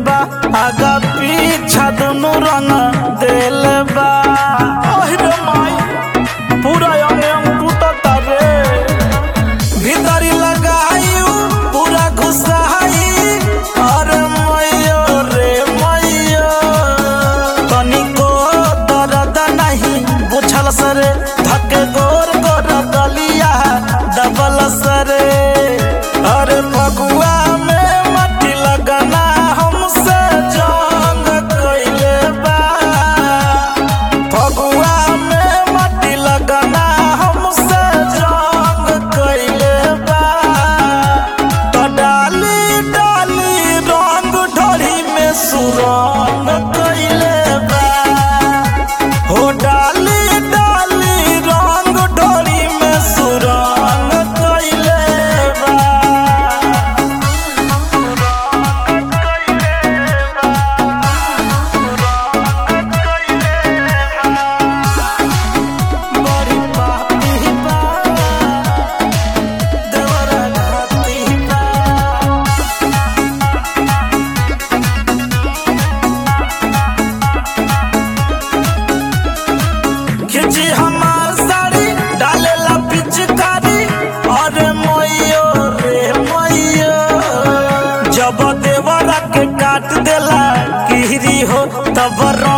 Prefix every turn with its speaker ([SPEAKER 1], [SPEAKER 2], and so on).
[SPEAKER 1] बा आगा पीछा दोनों रंग दिल बा। अरे माई पूरा अंग अंग टूटता रे भीतरी लगाई पूरा घुसाई। अरे मैयो रे मैयो तनिको दर्द नहीं बुझल सरे धके गोर गोर गलिया दबल सरे। अरे फगुआ में मट्टी लगना हमसे जंग कइले बा। फगुआ में मट्टी लगना हमसे जंग कइले बा। तो डाली डाली रंग ढोरी में सुरंग कइले बा। हो डाली डाली रंग ढोरी में सुरंग कइले बा। बड़ी पापी बा देवरा घाती बा। खिंची हमार साड़ी डालेला पिचकारी। अरे मैयो रे मैयो जब देवरा के काट देला गिरी हो तब